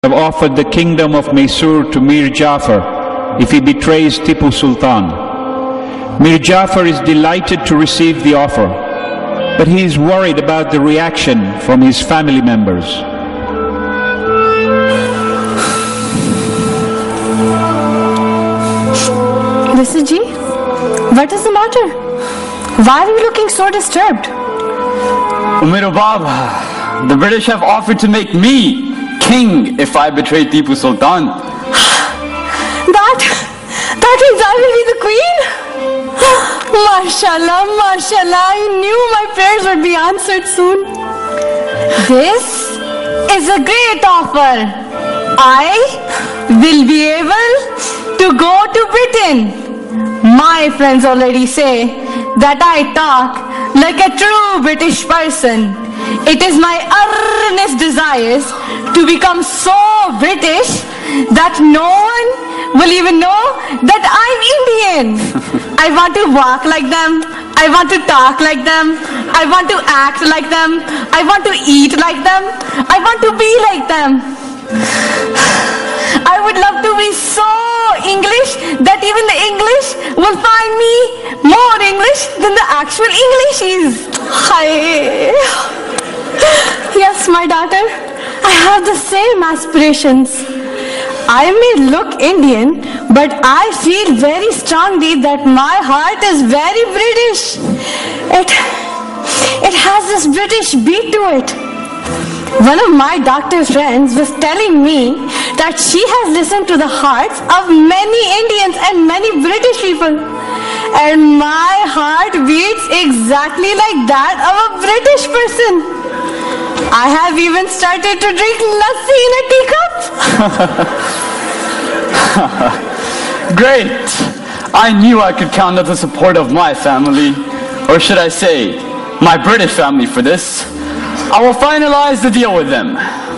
have offered the kingdom of Mysore to Mir Jafar if he betrays Tipu Sultan. Mir Jafar is delighted to receive the offer, but he is worried about the reaction from his family members. Ji, what is the matter? Why are you looking so disturbed? Umiro Baba, the British have offered to make me king if I betray Tipu Sultan. That means I will be the queen? Mashallah, mashallah, I knew my prayers would be answered soon. This is a great offer. I will be able to go to Britain. My friends already say that I talk like a true British person. It is my earnest desires to become so British that no one will even know that I'm Indian. I want to walk like them. I want to talk like them. I want to act like them. I want to eat like them. I want to be like them. I would love to be so English that even the English will find me more English than the actual English is. Hi. Yes, my daughter, I have the same aspirations. I may look Indian, but I feel very strongly that my heart is very British. It has this British beat to it. One of my doctor friends was telling me that she has listened to the hearts of many Indians and many British people. And my heart beats exactly like that of a British person. I have even started to drink lassi in a teacup. Great! I knew I could count on the support of my family, or should I say, my British family for this. I will finalize the deal with them.